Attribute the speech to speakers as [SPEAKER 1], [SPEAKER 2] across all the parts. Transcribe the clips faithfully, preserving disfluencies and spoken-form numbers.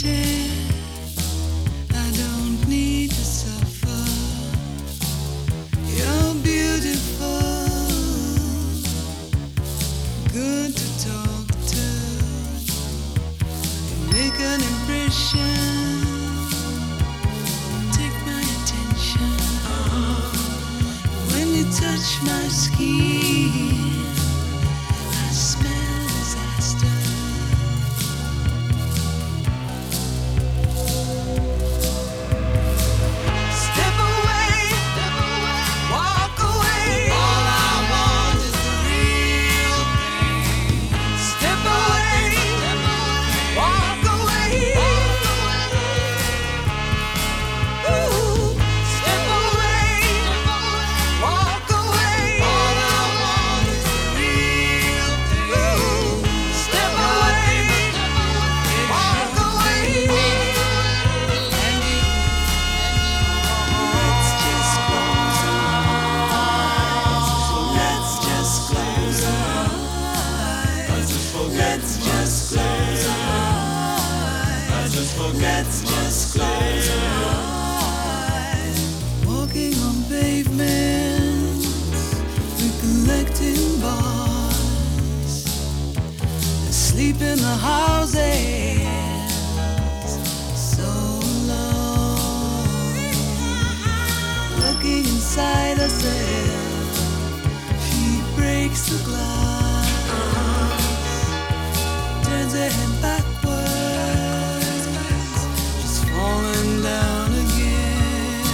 [SPEAKER 1] wanted. I don't need to suffer. You're beautiful, good to talk to. You make an impression. Take my attention. When you touch my skin, I smell disaster. Let's just close our eyes. Walking on pavements, recollecting bars, asleep in the houses, so alone. Looking inside herself, she breaks the glass, turns her head backwards. Falling down again.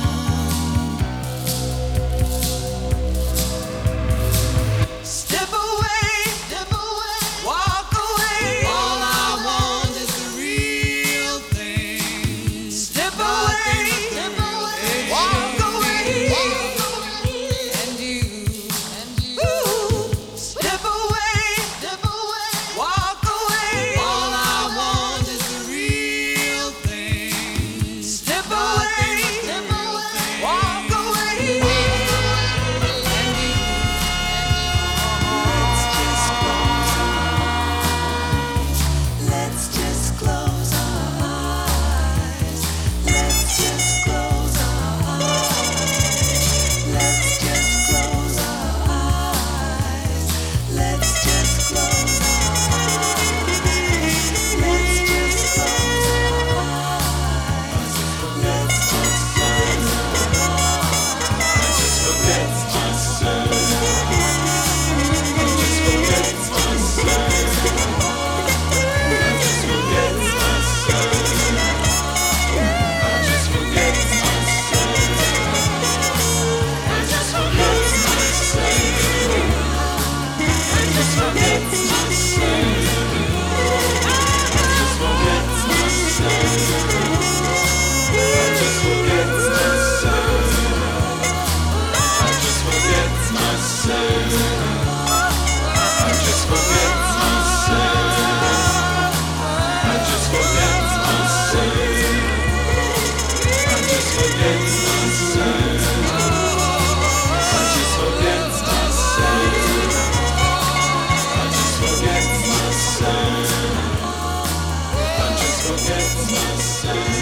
[SPEAKER 1] Step away, step away, walk away. All I want is the real thing. Step away, step away, walk away, walk away. And you, and you. Ooh. Step away, step away, walk away. All I want is the real thing. Step away, step away, walk away. And you, let's just close our eyes. Let's just close our eyes. Let's just close our eyes. Let's just close our eyes. Let's just close our eyes. Let's just close our eyes. Let's just forget myself. Let's just forget myself. Let's just forget myself. I just forget myself. I just forget myself. I just forget myself. I just forget myself. I just forget myself. I just forget myself. I just forget myself. I just forget myself. I just forget myself. I just forget myself. I just forget myself. I just forget myself.